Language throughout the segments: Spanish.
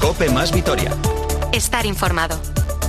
COPE más Vitoria. Estar informado.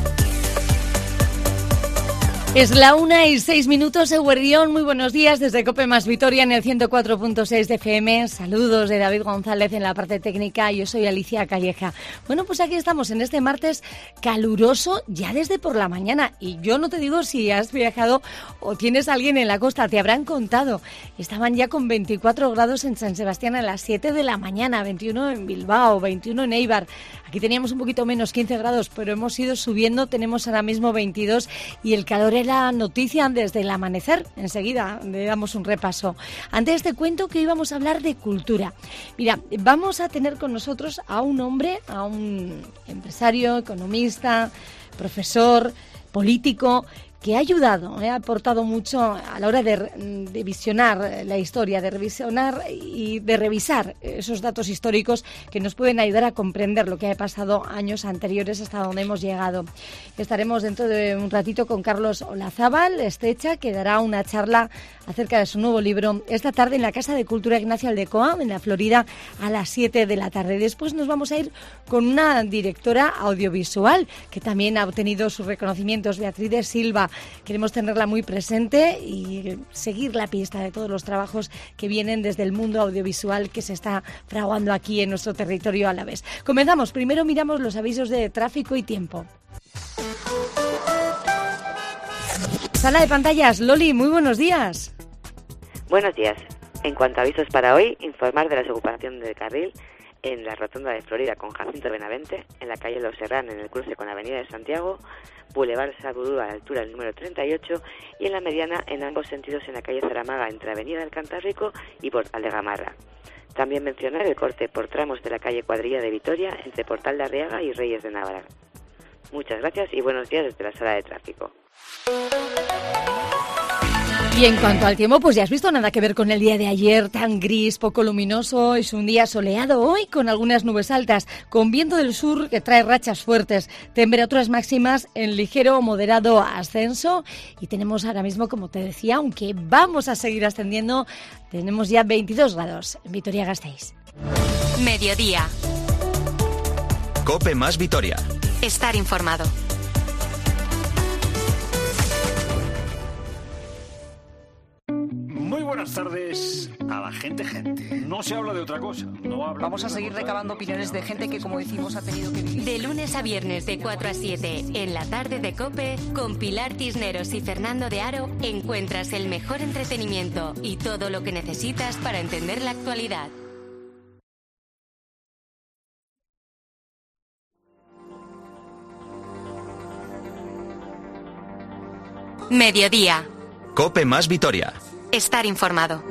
Es la 1:06, Eguerdión. Muy buenos días desde COPE más Vitoria en el 104.6 de FM. Saludos de David González en la parte técnica. Yo soy Alicia Calleja. Bueno, pues aquí estamos en este martes caluroso ya desde por la mañana. Y yo no te digo si has viajado o tienes a alguien en la costa. Te habrán contado. Estaban ya con 24 grados en San Sebastián a las 7 de la mañana, 21 en Bilbao, 21 en Eibar. Aquí teníamos un poquito menos, 15 grados, pero hemos ido subiendo. Tenemos ahora mismo 22 y el calor era noticia desde el amanecer. Enseguida le damos un repaso. Antes te cuento que íbamos a hablar de cultura. Mira, vamos a tener con nosotros a un hombre, a un empresario, economista, profesor, político, que ha ayudado, ha aportado mucho a la hora de visionar la historia, de revisionar y de revisar esos datos históricos que nos pueden ayudar a comprender lo que ha pasado años anteriores hasta donde hemos llegado. Estaremos dentro de un ratito con Carlos Olazábal Estecha, que dará una charla acerca de su nuevo libro esta tarde en la Casa de Cultura Ignacio Aldecoa, en la Florida, a las 7 de la tarde. Después nos vamos a ir con una directora audiovisual que también ha obtenido sus reconocimientos, Beatriz de Silva. Queremos tenerla muy presente y seguir la pista de todos los trabajos que vienen desde el mundo audiovisual que se está fraguando aquí en nuestro territorio alavés. Comenzamos. Primero miramos los avisos de tráfico y tiempo. Sala de pantallas. Loli, muy buenos días. Buenos días. En cuanto a avisos para hoy, informar de la desocupación del carril en la rotonda de Florida con Jacinto Benavente, en la calle Los Serrán en el cruce con Avenida de Santiago, Boulevard Sadurú a la altura del número 38 y en la mediana en ambos sentidos en la calle Zaramaga entre Avenida del Cantábrico y Portal de Gamarra. También mencionar el corte por tramos de la calle Cuadrilla de Vitoria entre Portal de Arriaga y Reyes de Navarra. Muchas gracias y buenos días desde la sala de tráfico. Y en cuanto al tiempo, pues ya has visto, nada que ver con el día de ayer, tan gris, poco luminoso. Es un día soleado hoy con algunas nubes altas, con viento del sur que trae rachas fuertes, temperaturas máximas en ligero o moderado ascenso. Y tenemos ahora mismo, como te decía, aunque vamos a seguir ascendiendo, tenemos ya 22 grados en Vitoria-Gasteiz. Mediodía. COPE más Vitoria. Estar informado. Muy buenas tardes a la gente. No se habla de otra cosa. Vamos a seguir recabando opiniones de gente que, como decimos, ha tenido que vivir. De lunes a viernes de 4 a 7 en la tarde de COPE, con Pilar Cisneros y Fernando de Aro, encuentras el mejor entretenimiento y todo lo que necesitas para entender la actualidad. Mediodía. COPE más Vitoria. Estar informado.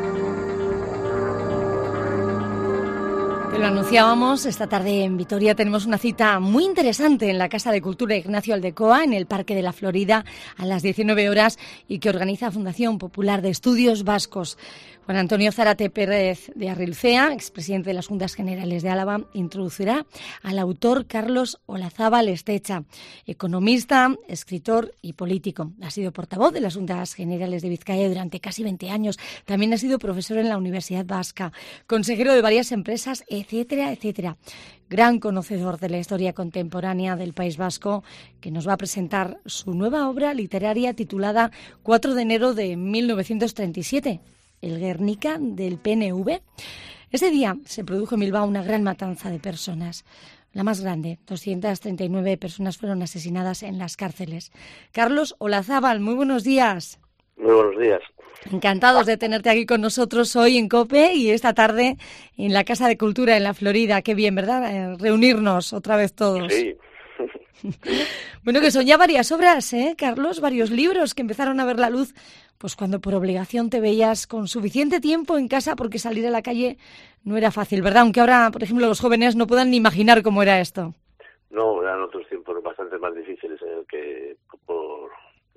Te lo anunciábamos, esta tarde en Vitoria tenemos una cita muy interesante en la Casa de Cultura Ignacio Aldecoa, en el Parque de la Florida, a las 19 horas, y que organiza Fundación Popular de Estudios Vascos. Juan Antonio Zárate Pérez de Arrilcea, expresidente de las Juntas Generales de Álava, introducirá al autor Carlos Olazábal Estecha, economista, escritor y político. Ha sido portavoz de las Juntas Generales de Vizcaya durante casi 20 años. También ha sido profesor en la Universidad Vasca, consejero de varias empresas, etcétera, etcétera. Gran conocedor de la historia contemporánea del País Vasco, que nos va a presentar su nueva obra literaria titulada 4 de enero de 1937. El Guernica del PNV. Ese día se produjo en Bilbao una gran matanza de personas. La más grande, 239 personas fueron asesinadas en las cárceles. Carlos Olazábal, muy buenos días. Muy buenos días. Encantados de tenerte aquí con nosotros hoy en COPE y esta tarde en la Casa de Cultura en la Florida. Qué bien, ¿verdad? Reunirnos otra vez todos. Sí. Bueno, que son ya varias obras, Carlos, varios libros que empezaron a ver la luz pues cuando por obligación te veías con suficiente tiempo en casa, porque salir a la calle no era fácil, ¿verdad? Aunque ahora, por ejemplo, los jóvenes no puedan ni imaginar cómo era esto. No, eran otros tiempos bastante más difíciles en el que por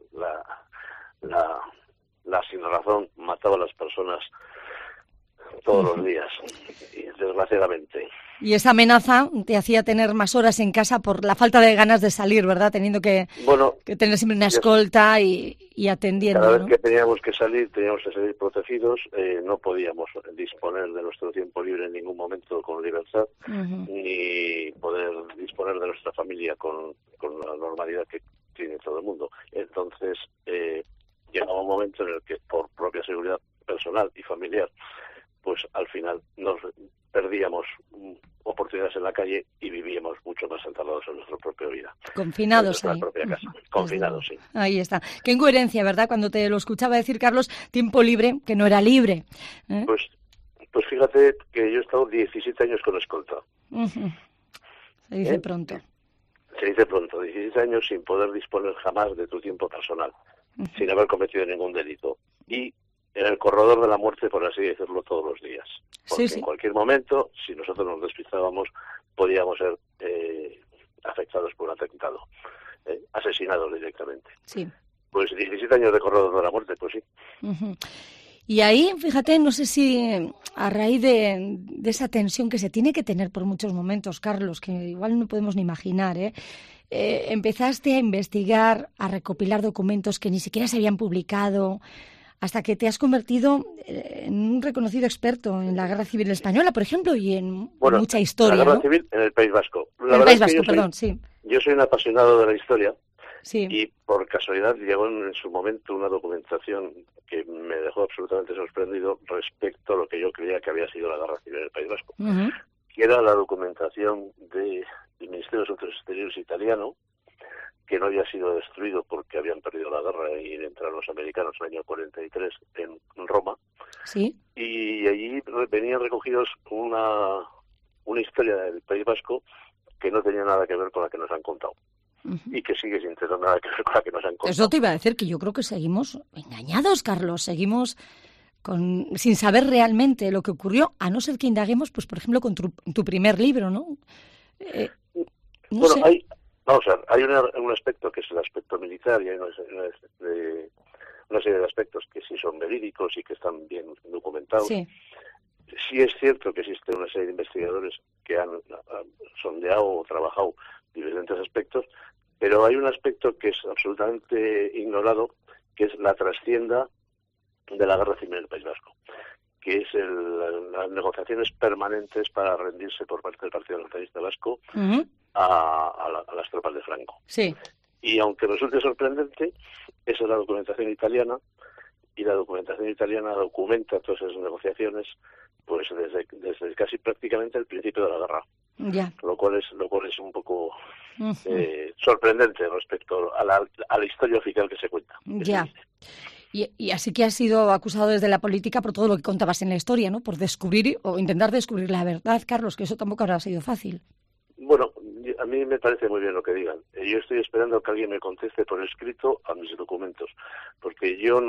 la sin razón mataba a las personas todos los días, y desgraciadamente. Y esa amenaza te hacía tener más horas en casa por la falta de ganas de salir, ¿verdad? Teniendo que tener siempre una escolta y atendiendo. Cada vez ¿no? que teníamos que salir protegidos, no podíamos disponer de nuestro tiempo libre en ningún momento con libertad, ni poder disponer de nuestra familia con la normalidad que tiene todo el mundo. Entonces, llegaba un momento en el que, por propia seguridad personal y familiar, pues al final nos perdíamos oportunidades en la calle y vivíamos mucho más encerrados en nuestra propia vida. Confinados en ahí. nuestra propia casa. Confinados, sí. Ahí está. Qué incoherencia, ¿verdad? Cuando te lo escuchaba decir, Carlos, tiempo libre, que no era libre. Pues fíjate que yo he estado 17 años con escolta. Se dice pronto. Se dice pronto, 17 años sin poder disponer jamás de tu tiempo personal, sin haber cometido ningún delito. Y en el corredor de la muerte, por así decirlo, todos los días. Porque en cualquier momento, si nosotros nos despistábamos, podíamos ser afectados por un atentado, asesinados directamente. Sí. Pues 17 años de corredor de la muerte, pues sí. Y ahí, fíjate, no sé si a raíz de esa tensión que se tiene que tener por muchos momentos, Carlos, que igual no podemos ni imaginar, empezaste a investigar, a recopilar documentos que ni siquiera se habían publicado, hasta que te has convertido en un reconocido experto en la Guerra Civil Española, por ejemplo, y en mucha historia. La Guerra ¿no? Civil en el País Vasco. En el País Vasco, perdón, sí. Yo soy un apasionado de la historia. Sí. Y por casualidad llegó en su momento una documentación que me dejó absolutamente sorprendido respecto a lo que yo creía que había sido la Guerra Civil en el País Vasco, que era la documentación del Ministerio de Asuntos Exteriores italiano, que no había sido destruido porque habían perdido la guerra y entraron los americanos en el año 43 en Roma. Sí. Y allí venían recogidos una historia del País Vasco que no tenía nada que ver con la que nos han contado. Y que sigue sin tener nada que ver con la que nos han contado. Eso te iba a decir, que yo creo que seguimos engañados, Carlos, seguimos sin saber realmente lo que ocurrió, a no ser que indaguemos, pues por ejemplo, con tu primer libro, ¿no? No sé. Hay un aspecto que es el aspecto militar y hay una serie de aspectos que sí son verídicos y que están bien documentados. Sí. Sí es cierto que existe una serie de investigadores que han sondeado o trabajado diferentes aspectos, pero hay un aspecto que es absolutamente ignorado, que es la trastienda de la Guerra Civil del País Vasco, que es las negociaciones permanentes para rendirse por parte del Partido Nacionalista Vasco a las tropas de Franco. Sí. Y aunque resulte sorprendente, esa es la documentación italiana, y la documentación italiana documenta todas esas negociaciones pues desde casi prácticamente el principio de la guerra. Ya. Lo cual es un poco sorprendente respecto a la historia oficial que se cuenta. Ya. Y así que has sido acusado desde la política por todo lo que contabas en la historia, ¿no? Por descubrir o intentar descubrir la verdad, Carlos, que eso tampoco habrá sido fácil. Bueno, a mí me parece muy bien lo que digan. Yo estoy esperando que alguien me conteste por escrito a mis documentos, porque yo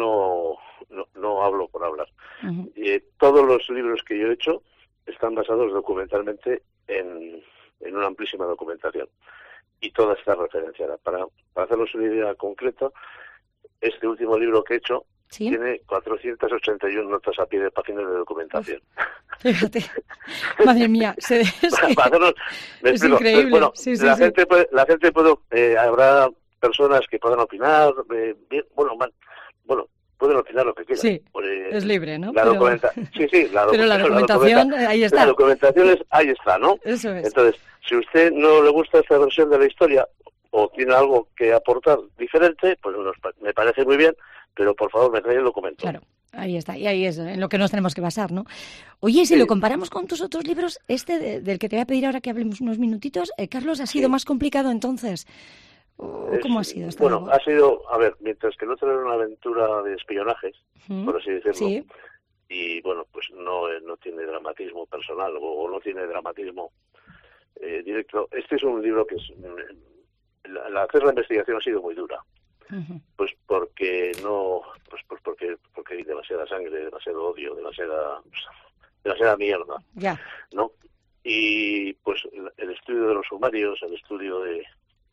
no hablo por hablar. Todos los libros que yo he hecho están basados documentalmente en una amplísima documentación, y toda está referenciada. Para hacernos una idea concreta, este último libro que he hecho tiene 481 notas a pie de páginas de documentación. Fíjate, madre mía, es increíble. Bueno, sí, la gente puede, habrá personas que puedan opinar, pueden opinar lo que quieran. Sí, es libre, ¿no? Pero la documentación, ahí está. La documentación ahí está, ¿no? Eso es. Entonces, si a usted no le gusta esta versión de la historia o tiene algo que aportar diferente, pues me parece muy bien, pero por favor me trae el documento. Claro, ahí está, y ahí es en lo que nos tenemos que basar, ¿no? Oye, si lo comparamos con tus otros libros, del que te voy a pedir ahora que hablemos unos minutitos, Carlos, ¿ha sido más complicado entonces? ¿Cómo ha sido? Ha sido, mientras que el otro era una aventura de espionajes, por así decirlo, y bueno, pues no tiene dramatismo personal o no tiene dramatismo directo. Este es un libro que hacer la investigación ha sido muy dura. Pues porque porque hay demasiada sangre, demasiado odio, demasiada mierda, ¿no? Y pues el estudio de los sumarios, el estudio de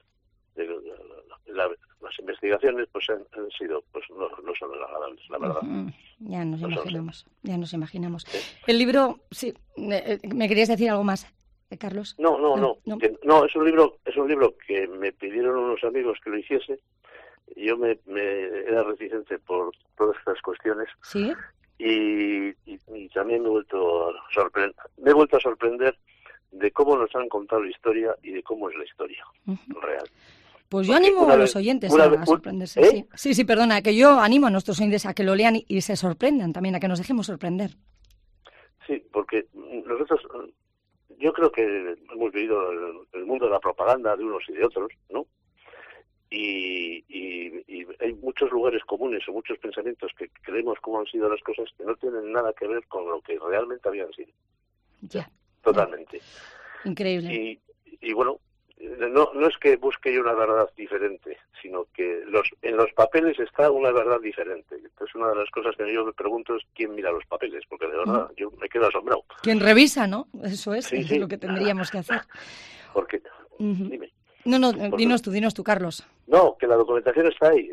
las investigaciones, pues han sido, pues no son agradables, la verdad. Ya nos imaginamos. El libro, sí, ¿me querías decir algo más? Carlos? No, es un libro que me pidieron unos amigos que lo hiciese. Yo me era reticente por todas estas cuestiones. Sí. Y también me he vuelto a sorprender de cómo nos han contado la historia y de cómo es la historia real. Pues yo animo a los oyentes a sorprenderse. Sí, perdona, que yo animo a nuestros oyentes a que lo lean y se sorprendan también, a que nos dejemos sorprender. Sí, porque nosotros, yo creo que hemos vivido el mundo de la propaganda de unos y de otros, ¿no? Y hay muchos lugares comunes o muchos pensamientos que creemos cómo han sido las cosas que no tienen nada que ver con lo que realmente habían sido. Ya. Totalmente. Ya. Increíble. Y bueno, no es que busque yo una verdad diferente, sino que en los papeles está una verdad diferente. Entonces, una de las cosas que yo me pregunto es quién mira los papeles, porque de verdad yo me quedo asombrado. ¿Quién revisa, no? Eso es lo que tendríamos que hacer. Porque, dime. No, dinos tú, Carlos. No, que la documentación está ahí.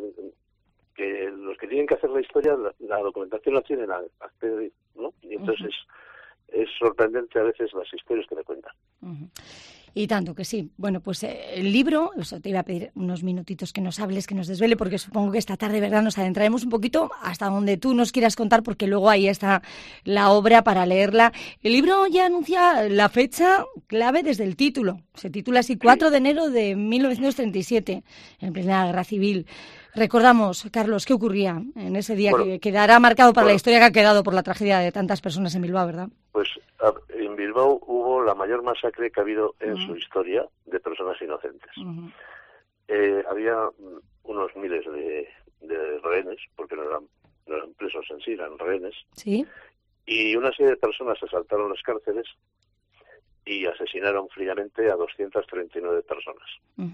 Que los que tienen que hacer la historia, la documentación la tienen a acceder, ¿no? Y entonces es sorprendente a veces las historias que me cuentan. Y tanto que sí. Bueno, pues el libro, eso te iba a pedir unos minutitos que nos hables, que nos desvele, porque supongo que esta tarde, ¿verdad?, nos adentraremos un poquito hasta donde tú nos quieras contar, porque luego ahí está la obra para leerla. El libro ya anuncia la fecha clave desde el título. Se titula así, 4 de enero de 1937, en plena Guerra Civil. Recordamos, Carlos, ¿qué ocurría en ese día que quedará marcado para la historia que ha quedado por la tragedia de tantas personas en Bilbao, ¿verdad? Pues en Bilbao hubo la mayor masacre que ha habido en su historia de personas inocentes. Había unos miles de rehenes, porque no eran presos en sí, eran rehenes. Sí. Y una serie de personas asaltaron las cárceles y asesinaron fríamente a 239 personas.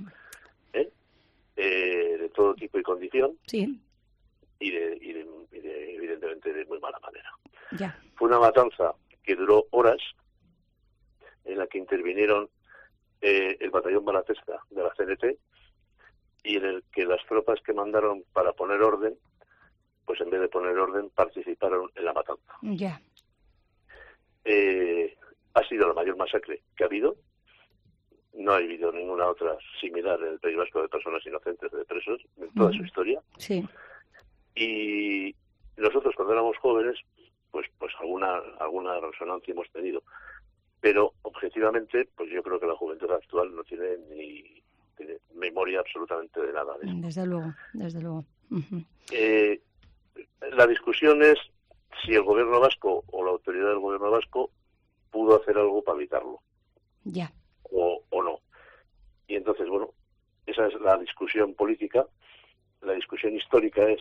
De todo tipo y condición. Sí. Y evidentemente de muy mala manera. Ya. Fue una matanza que duró horas, en la que intervinieron el batallón Balatesta de la CNT, y en el que las tropas que mandaron para poner orden, pues en vez de poner orden, participaron en la matanza. Ya. Ha sido la mayor masacre que ha habido. No ha habido ninguna otra similar en el País Vasco de personas inocentes, de presos, en toda su historia. Sí. Y nosotros, cuando éramos jóvenes, pues alguna resonancia hemos tenido. Pero, objetivamente, pues yo creo que la juventud actual no tiene memoria absolutamente de nada de eso. Desde luego. La discusión es si el gobierno vasco o la autoridad del gobierno vasco pudo hacer algo para evitarlo. Ya. O no. Y entonces, bueno, esa es la discusión política. La discusión histórica es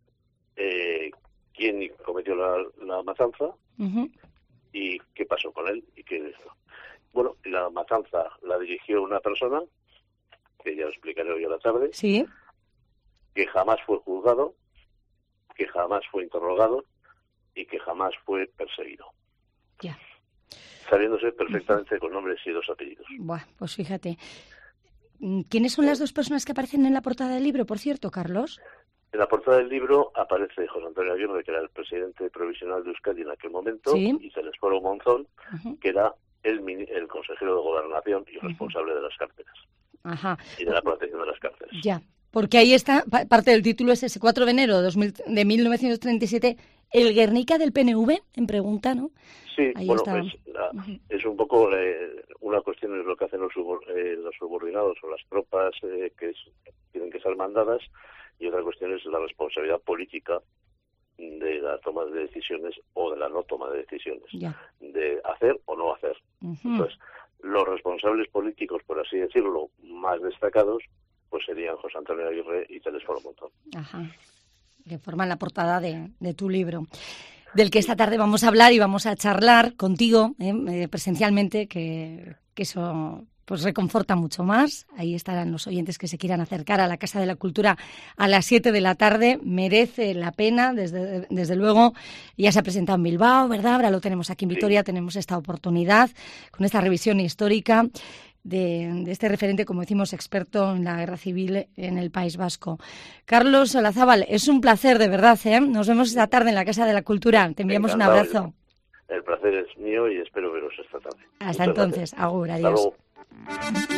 quién cometió la matanza y qué pasó con él. Bueno, la matanza la dirigió una persona, que ya lo explicaré hoy a la tarde, sí, que jamás fue juzgado, que jamás fue interrogado y que jamás fue perseguido. Ya. Sabiéndose perfectamente con nombres y 2 apellidos. Buah, pues fíjate. ¿Quiénes son las 2 personas que aparecen en la portada del libro, por cierto, Carlos? En la portada del libro aparece José Antonio Aguirre, que era el presidente provisional de Euskadi en aquel momento, ¿sí?, y Telesforo Monzón, que era el consejero de Gobernación y responsable de las cárceles. Y de la protección de las cárceles. Ya, porque ahí está, parte del título es ese 4 de enero de 1937, el Guernica del PNV, en pregunta, ¿no? Sí, ahí bueno, está. Es un poco una cuestión es lo que hacen los subordinados o las tropas que tienen que ser mandadas, y otra cuestión es la responsabilidad política de la toma de decisiones o de la no toma de decisiones, de hacer o no hacer. Entonces, los responsables políticos, por así decirlo, más destacados, pues serían José Antonio Aguirre y Telesforo Monzón. Que forman la portada de tu libro, del que esta tarde vamos a hablar y vamos a charlar contigo presencialmente, que eso pues reconforta mucho más. Ahí estarán los oyentes que se quieran acercar a la Casa de la Cultura a las 7 de la tarde. Merece la pena, desde luego. Ya se ha presentado en Bilbao, ¿verdad? Ahora lo tenemos aquí en Vitoria, tenemos esta oportunidad con esta revisión histórica de este referente, como decimos, experto en la guerra civil en el País Vasco. Carlos Olazábal, es un placer, de verdad, ¿eh? Nos vemos esta tarde en la Casa de la Cultura. Te enviamos un abrazo. El placer es mío y espero veros esta tarde. Hasta entonces, agur, adiós. Hasta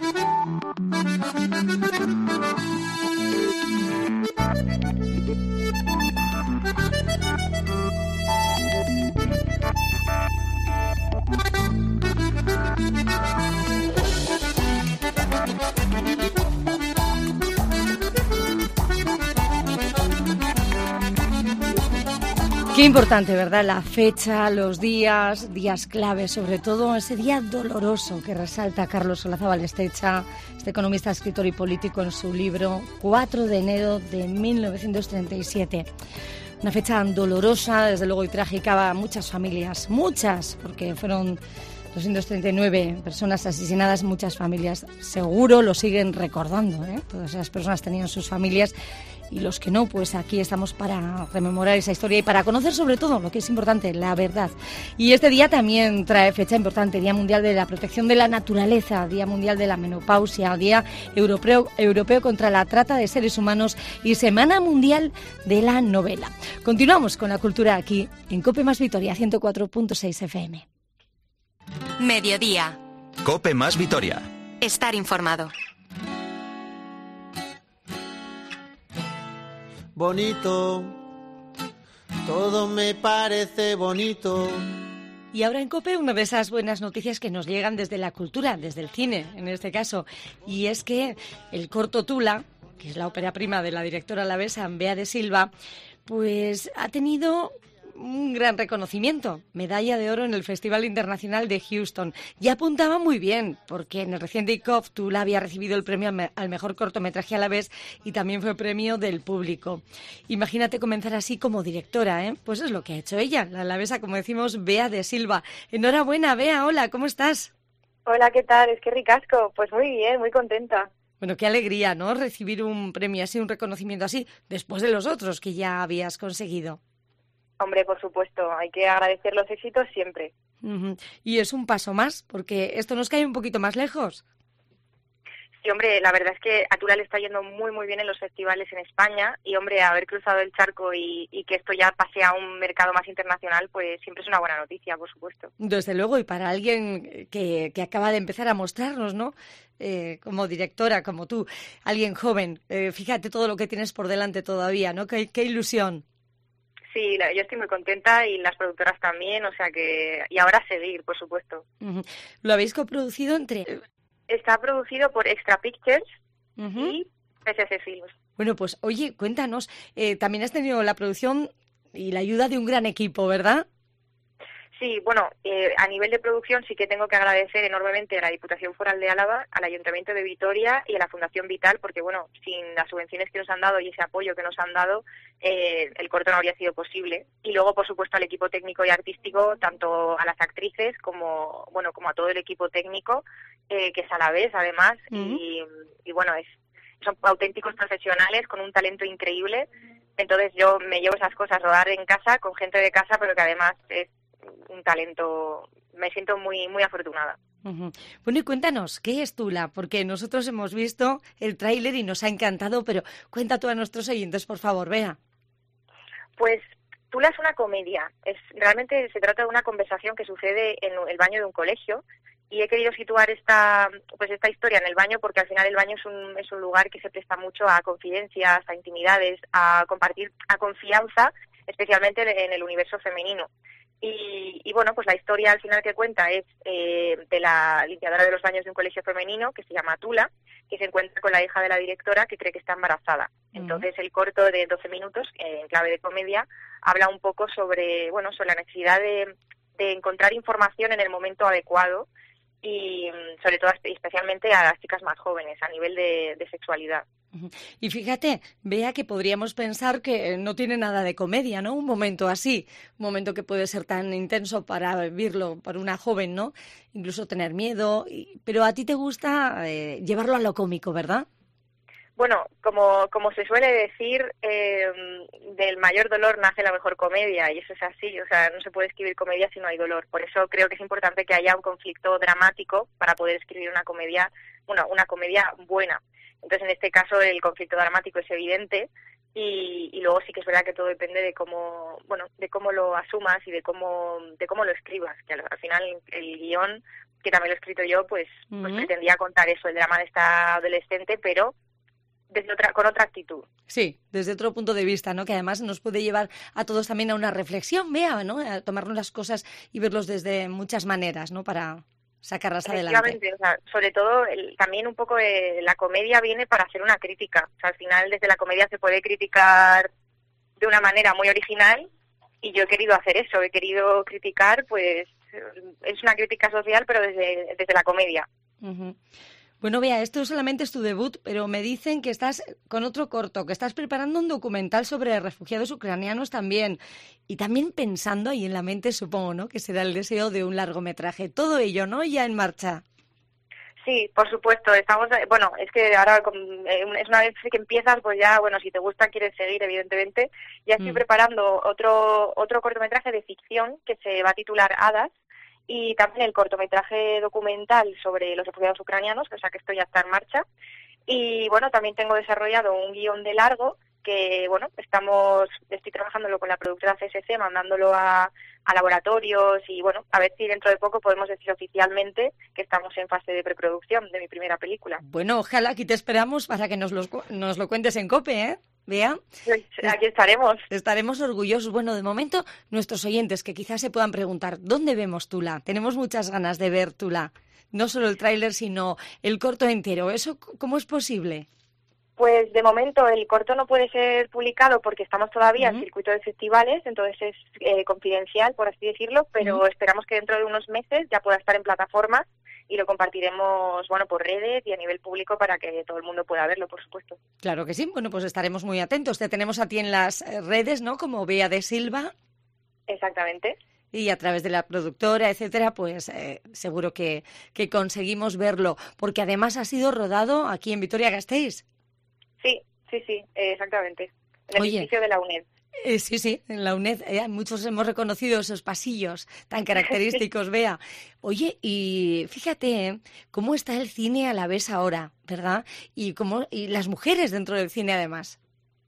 Qué importante, ¿verdad? La fecha, los días clave, sobre todo ese día doloroso que resalta Carlos Olazábal Estecha, este economista, escritor y político, en su libro 4 de enero de 1937. Una fecha dolorosa, desde luego, y trágica a muchas familias, muchas, porque fueron 239 personas asesinadas, muchas familias seguro lo siguen recordando, ¿eh? Todas esas personas tenían sus familias. Y los que no, pues aquí estamos para rememorar esa historia y para conocer sobre todo lo que es importante, la verdad. Y este día también trae fecha importante, Día Mundial de la Protección de la Naturaleza, Día Mundial de la Menopausia, Día Europeo contra la Trata de Seres Humanos y Semana Mundial de la Novela. Continuamos con la cultura aquí en COPE más Vitoria 104.6 FM. Mediodía. COPE más Vitoria. Estar informado. Bonito, todo me parece bonito. Y ahora en COPE una de esas buenas noticias que nos llegan desde la cultura, desde el cine en este caso, y es que el corto Tula, que es la ópera prima de la directora alavesa Bea de Silva, pues ha tenido un gran reconocimiento, medalla de oro en el Festival Internacional de Houston. Ya apuntaba muy bien, porque en el reciente ICOF Tula había recibido el premio al mejor cortometraje alavés y también fue premio del público. Imagínate comenzar así como directora, ¿eh? Pues es lo que ha hecho ella, la alavesa, como decimos, Bea de Silva. Enhorabuena, Bea, hola, ¿cómo estás? Hola, ¿qué tal? Es que ricasco. Pues muy bien, muy contenta. Bueno, qué alegría, ¿no? Recibir un premio así, un reconocimiento así, después de los otros que ya habías conseguido. Hombre, por supuesto, hay que agradecer los éxitos siempre. Uh-huh. Y es un paso más, porque esto nos cae un poquito más lejos. Sí, hombre, la verdad es que a Tula le está yendo muy, muy bien en los festivales en España y, hombre, haber cruzado el charco y que esto ya pase a un mercado más internacional, pues siempre es una buena noticia, por supuesto. Desde luego, y para alguien que acaba de empezar a mostrarnos, ¿no? Como directora, como tú, alguien joven, fíjate todo lo que tienes por delante todavía, ¿no? Qué ilusión. Sí, yo estoy muy contenta y las productoras también, o sea que... Y ahora seguir, por supuesto. Uh-huh. ¿Lo habéis coproducido entre...? Está producido por Extra Pictures y PSC Films. Bueno, pues oye, cuéntanos, también has tenido la producción y la ayuda de un gran equipo, ¿verdad? Sí, bueno, a nivel de producción sí que tengo que agradecer enormemente a la Diputación Foral de Álava, al Ayuntamiento de Vitoria y a la Fundación Vital, porque bueno, sin las subvenciones que nos han dado y ese apoyo que nos han dado, el corto no habría sido posible. Y luego, por supuesto, al equipo técnico y artístico, tanto a las actrices como a todo el equipo técnico, que es alavés, además, y bueno, son auténticos profesionales con un talento increíble. Entonces yo me llevo esas cosas, rodar en casa, con gente de casa, pero que además es un talento, me siento muy muy afortunada. Uh-huh. Bueno, y cuéntanos, ¿qué es Tula? Porque nosotros hemos visto el tráiler y nos ha encantado, pero cuenta tú a nuestros oyentes, por favor, Bea. Pues Tula es una comedia, realmente se trata de una conversación que sucede en el baño de un colegio y he querido situar esta historia en el baño porque al final el baño es un lugar que se presta mucho a confidencias, a intimidades, a compartir, a confianza, especialmente en el universo femenino. Y bueno, pues la historia al final que cuenta es de la limpiadora de los baños de un colegio femenino que se llama Tula, que se encuentra con la hija de la directora que cree que está embarazada. Entonces el corto de 12 minutos, en clave de comedia, habla un poco sobre la necesidad de encontrar información en el momento adecuado y sobre todo especialmente a las chicas más jóvenes a nivel de sexualidad. Y fíjate, Bea, que podríamos pensar que no tiene nada de comedia, ¿no? Un momento así, un momento que puede ser tan intenso para vivirlo para una joven, ¿no? Incluso tener miedo, pero a ti te gusta llevarlo a lo cómico, ¿verdad? Bueno, como se suele decir, del mayor dolor nace la mejor comedia, y eso es así, o sea, no se puede escribir comedia si no hay dolor. Por eso creo que es importante que haya un conflicto dramático para poder escribir una comedia buena. Entonces, en este caso, el conflicto dramático es evidente y luego sí que es verdad que todo depende de cómo lo asumas y de cómo lo escribas, que al final el guión, que también lo he escrito yo, pues pretendía contar eso, el drama de esta adolescente, pero con otra actitud. Sí, desde otro punto de vista, ¿no? Que además nos puede llevar a todos también a una reflexión, ¿no? A tomarnos las cosas y verlos desde muchas maneras, ¿no? Para sacarlas adelante. O sea, sobre todo también un poco la comedia viene para hacer una crítica. O sea, al final desde la comedia se puede criticar de una manera muy original y yo he querido hacer eso, he querido criticar, pues es una crítica social, pero desde la comedia. Uh-huh. Bueno, Bea, esto solamente es tu debut, pero me dicen que estás con otro corto, que estás preparando un documental sobre refugiados ucranianos también. Y también pensando ahí en la mente, supongo, ¿no?, que será el deseo de un largometraje. Todo ello, ¿no?, ya en marcha. Sí, por supuesto. Es que ahora es una vez que empiezas, pues ya, si te gusta, quieres seguir, evidentemente. Ya estoy preparando otro cortometraje de ficción que se va a titular Hadas. Y también el cortometraje documental sobre los refugiados ucranianos, o sea que esto ya está en marcha. Y también tengo desarrollado un guión de largo que, estoy trabajándolo con la productora CSC, mandándolo a laboratorios y, a ver si dentro de poco podemos decir oficialmente que estamos en fase de preproducción de mi primera película. Bueno, ojalá aquí te esperamos para que nos lo cuentes en COPE, ¿eh? Bea. Aquí estaremos. Estaremos orgullosos. Bueno, de momento, nuestros oyentes que quizás se puedan preguntar, ¿dónde vemos Tula? Tenemos muchas ganas de ver Tula. No solo el tráiler, sino el corto entero. ¿Eso cómo es posible? Pues de momento el corto no puede ser publicado porque estamos todavía en circuito de festivales, entonces es confidencial, por así decirlo, pero esperamos que dentro de unos meses ya pueda estar en plataformas y lo compartiremos, por redes y a nivel público para que todo el mundo pueda verlo, por supuesto. Claro que sí. Bueno, pues estaremos muy atentos. Te tenemos a ti en las redes, ¿no?, como Bea de Silva. Exactamente. Y a través de la productora, etcétera, pues seguro que conseguimos verlo, porque además ha sido rodado aquí en Vitoria-Gasteiz. Sí, exactamente. En el edificio de la UNED. Sí, en la UNED. Muchos hemos reconocido esos pasillos tan característicos, Bea. Oye, y fíjate cómo está el cine a la vez ahora, ¿verdad? Y las mujeres dentro del cine, además.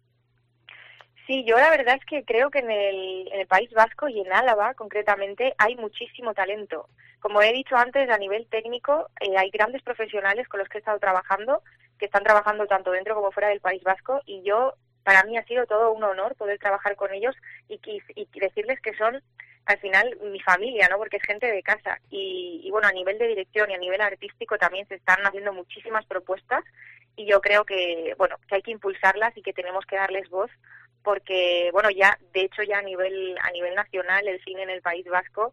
Sí, yo la verdad es que creo que en el País Vasco y en Álava, concretamente, hay muchísimo talento. Como he dicho antes, a nivel técnico, hay grandes profesionales con los que he estado trabajando, que están trabajando tanto dentro como fuera del País Vasco, y para mí ha sido todo un honor poder trabajar con ellos y decirles que son, al final, mi familia, ¿no? Porque es gente de casa. Y a nivel de dirección y a nivel artístico también se están haciendo muchísimas propuestas, y yo creo que hay que impulsarlas y que tenemos que darles voz, porque, de hecho ya a nivel nacional el cine en el País Vasco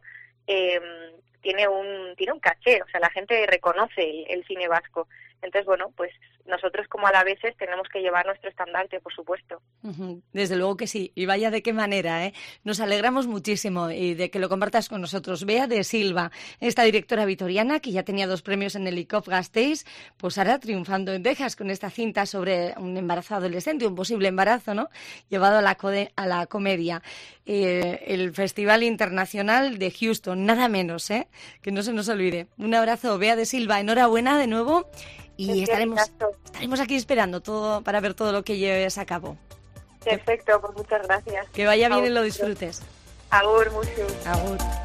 tiene un caché, o sea, la gente reconoce el cine vasco. Entonces, pues nosotros como alaveses tenemos que llevar nuestro estandarte, por supuesto. Desde luego que sí, y vaya de qué manera, ¿eh? Nos alegramos muchísimo y de que lo compartas con nosotros. Bea de Silva, esta directora vitoriana que ya tenía 2 premios en el ICOP Gasteiz, pues ahora triunfando en Texas con esta cinta sobre un embarazo adolescente, un posible embarazo, ¿no?, llevado a la comedia. El Festival Internacional de Houston, nada menos, que no se nos olvide. Un abrazo, Bea de Silva, enhorabuena de nuevo. Y estaremos aquí esperando todo para ver todo lo que lleves a cabo. Perfecto, pues muchas gracias. Que vaya bien y lo disfrutes. Agur, mucho. Agur.